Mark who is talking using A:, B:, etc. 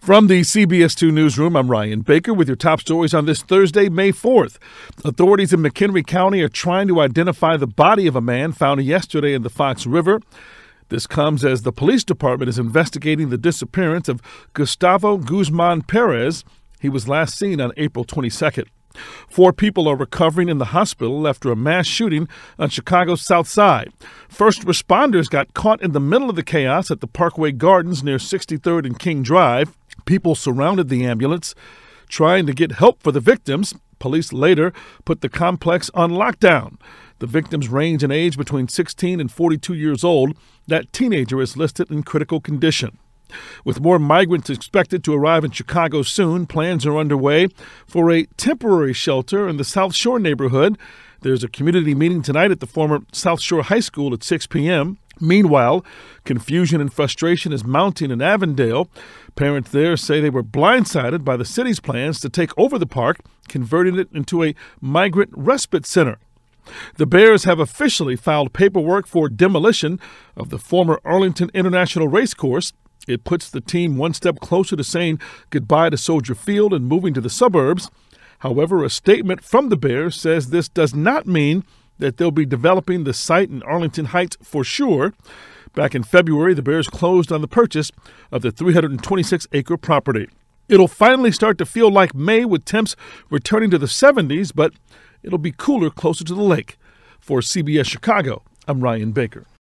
A: From the CBS 2 newsroom, I'm Ryan Baker with your top stories on this Thursday, May 4th. Authorities in McHenry County are trying to identify the body of a man found yesterday in the Fox River. This comes as the police department is investigating the disappearance of Gustavo Guzman Perez. He was last seen on April 22nd. 4 people are recovering in the hospital after a mass shooting on Chicago's South Side. First responders got caught in the middle of the chaos at the Parkway Gardens near 63rd and King Drive. People surrounded the ambulance, trying to get help for the victims. Police later put the complex on lockdown. The victims range in age between 16 and 42 years old. That teenager is listed in critical condition. With more migrants expected to arrive in Chicago soon, plans are underway for a temporary shelter in the South Shore neighborhood. There's a community meeting tonight at the former South Shore High School at 6 p.m. Meanwhile, confusion and frustration is mounting in Avondale. Parents there say they were blindsided by the city's plans to take over the park, converting it into a migrant respite center. The Bears have officially filed paperwork for demolition of the former Arlington International Racecourse. It puts the team one step closer to saying goodbye to Soldier Field and moving to the suburbs. However, a statement from the Bears says this does not mean that they'll be developing the site in Arlington Heights for sure. Back in February, the Bears closed on the purchase of the 326-acre property. It'll finally start to feel like May with temps returning to the 70s, but it'll be cooler closer to the lake. For CBS Chicago, I'm Ryan Baker.